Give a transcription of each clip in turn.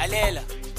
lalela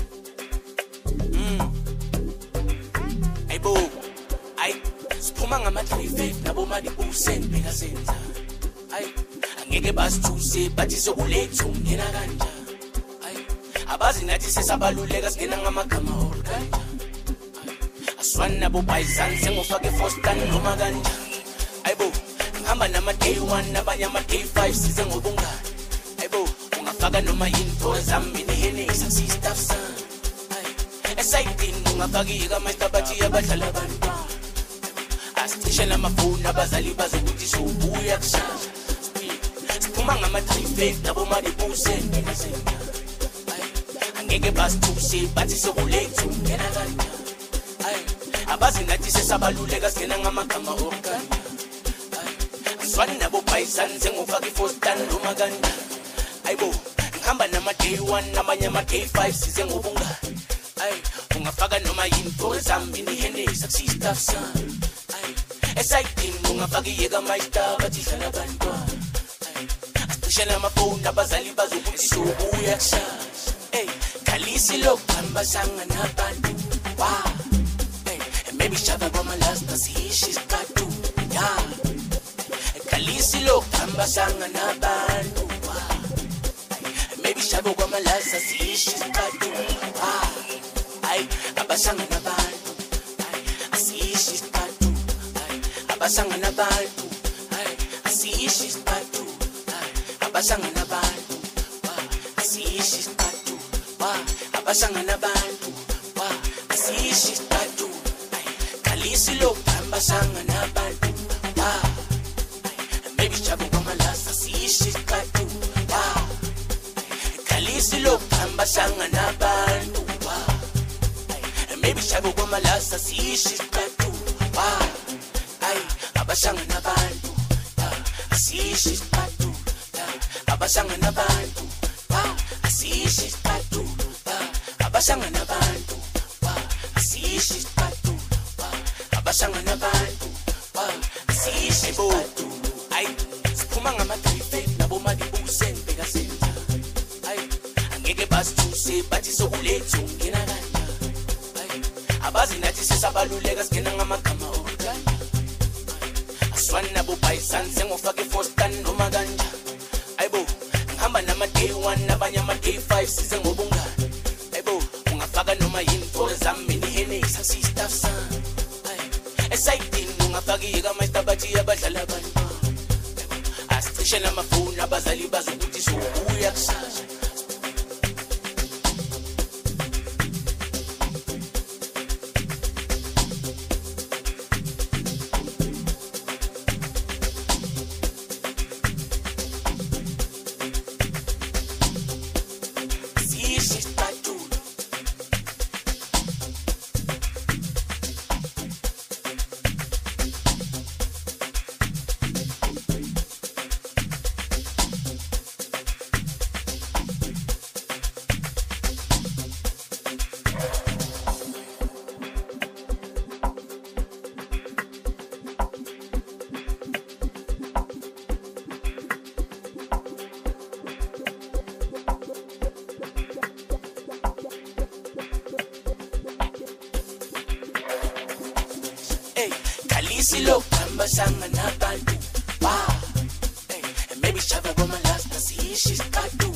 ayibo ayi siphuma ngama-3 nabo mali usenibheka senza ayi angeke basithuse bathi sokulethu ngena kanja ayi abazi nathi sesabaluleka singena ngamagama or kanja aswani nabo bayizani sengofake fostan noma kanja ayibo ngihamba nama-day 1 nabanye ama-day 5 size ngobungani ayibo ungafaka noma yinto zami nihenisa sistaf san esayidini ungafakika amastabathi abadlala abantwana asicishe namafoni abazali bazokuthi sobuya kusasa siphuma ngama-3 nabo mali usenibheka angeke basithuse bathi sokulethu ngena kanja abazi nathi sesabaluleka singena ngamagama okanya aswani nabo bayizani sengofaka ifostan noma kanja ayibo ngihamba nama-day 1 nabanye ama-day 5 size ngobungani ungafaka noma yinto zami nihenisa kusistaf sami esayidini ungafakiyeka mayistar bathi dlala abantwana asicishe namafoni abazali bazokuthi sobuya kusasa khalisi lokuhamba sanganabantu maybe shava kwamalasta siyishi isikatu khalisi lokuhamba sanganabantu maybe shava kwamalasta siyishi isikatu abasangana abantu asiyishi isikatu abasangana abantu asiyishi isikatu abasangana abantu asiyishi isikatu abasangana abantu asiyishi isikatu khalisi lokuhamba sangana abantu maybe chabo kwamalasa asiyishi isikatu khalisi lokuhamba sangana abantu maybe shabo kwamalasa siyishi isikatu abasangana abantu asiyishi isikatu abasangana abantu asiyishi isikatu abasangana abantu asiyishi isikatu abasangana abantu asiyishi isikatu ayi siphuma ngama-3 nabo mali usenibheka senza angeke basithuse bathi sokulethu ngena kanja abazi nathi sesabaluleka singena ngamagama okanya aswani nabo bayizani sengofake fostan noma kanja ayibo ngihamba nama-day 1 nabanye ama-day 5 size ngobungani ayibo ungafaka noma yinto zami nihenisa sistaf sami esayidini ungafakiyeka amastabathi abadlala abantwana asicishe namafoni abazali bazokuthi sobuya kusasa silokuhamba sangana abantu maybe shava kwamalasta siyishi isikatu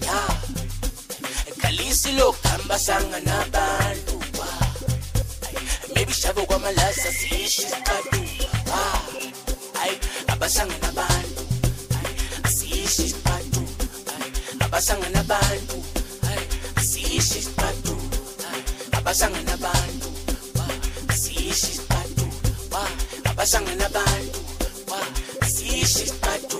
khalisi lokuhamba sangana abantu maybe shava kwamalasta siyishi isikatu abasangana abantu asiyishi isikatu abasangana abantu asiyishi isikatu abasangana abantu asiyishi isikatu abasangana abantu asiyishi isikatu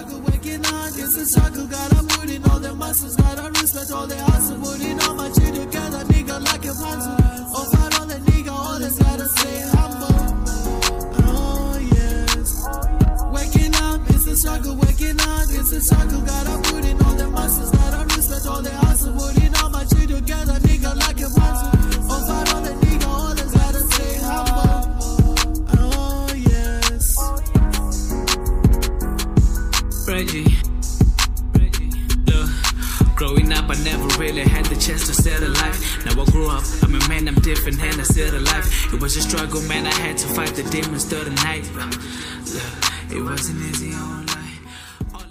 struggle, waking up, it's a struggle. Gotta put in all the muscles, gotta respect all the hustle. Putting all my shit together, nigga, like a puzzle. Oh, fight on the nigga, always gotta stay humble. Oh, yes. Waking up, it's a struggle, waking up, it's a struggle. Gotta put in all the muscles, gotta respect all the hustle. Putting all my shit together, nigga, like a puzzle. Oh, fight on the nigga, always gotta stay humble. Oh, yes. Reggie, look, growing up I never really had the chance to settle life. Now I grew up, I'm a man, I'm different and I settle life. It was a struggle, man, I had to fight the demons through the night. Look, it wasn't easy on life.